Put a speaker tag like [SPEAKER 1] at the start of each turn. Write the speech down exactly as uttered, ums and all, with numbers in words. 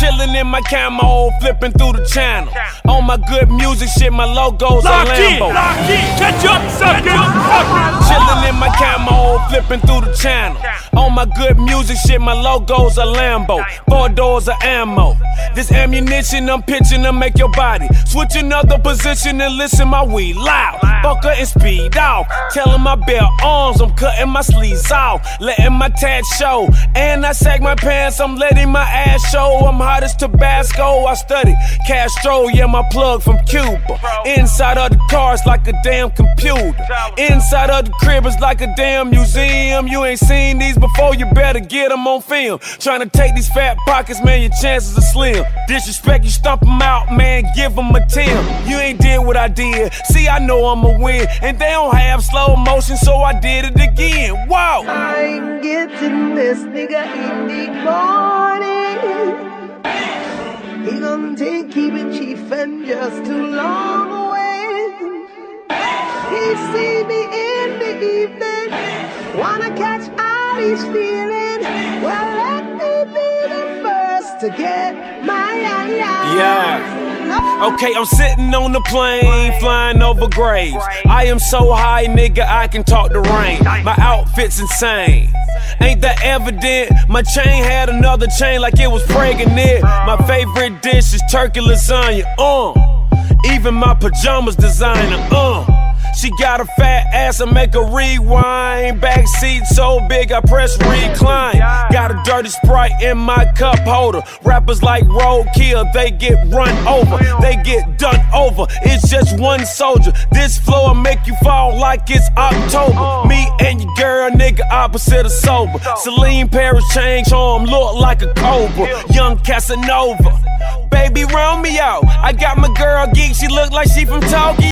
[SPEAKER 1] Chillin' in my camo, flipping through the channel. On my good music shit, my logo's a Lambo.
[SPEAKER 2] Lock in, catch up, sucker.
[SPEAKER 1] Chillin' in my camo, flipping through the channel. On my good music shit, my logo's a Lambo. Four doors of ammo. This ammunition I'm pitching to make your body switch another position and listen my weed loud. Bucker and speed off. Tellin' my bare arms, I'm cutting my sleeves off. Letting my tat show. And I sag my pants, I'm letting my ass show. I'm hot as Tabasco. I study Castro, yeah, my plug from Cuba. Inside of the car, it's like a damn computer. Inside of the crib, it's like a damn museum. You ain't seen these before, you better get them on film. Tryna take these fat pockets, man, your chances are slim. Disrespect, you stomp them out, man, give them a ten. You ain't did what I did, see, I know I'ma win. And they don't have slow motion, so I did it again. Wow!
[SPEAKER 3] I'm getting this nigga in the morning. He gon' take keeping chief and just too long away. He see me in the evening, wanna catch all he's feeling. Well, let me be the first to get my eye.
[SPEAKER 1] Yeah. Okay, I'm sitting on the plane, flying over graves. I am so high, nigga, I can talk the rain. My outfit's insane. Ain't that evident? My chain had another chain like it was pregnant. My favorite dish is turkey lasagna, uh. Even my pajamas designer, uh. She got a fat ass, I make her rewind. Back seat so big, I press recline. Got a dirty Sprite in my cup holder. Rappers like roadkill, they get run over. They get done over, it's just one soldier. This flow will make you fall like it's October. Me and your girl, nigga, opposite of sober. Celine Paris change home, look like a cobra. Young Casanova, baby round me out. I got my girl geek, she look like she from Tokyo.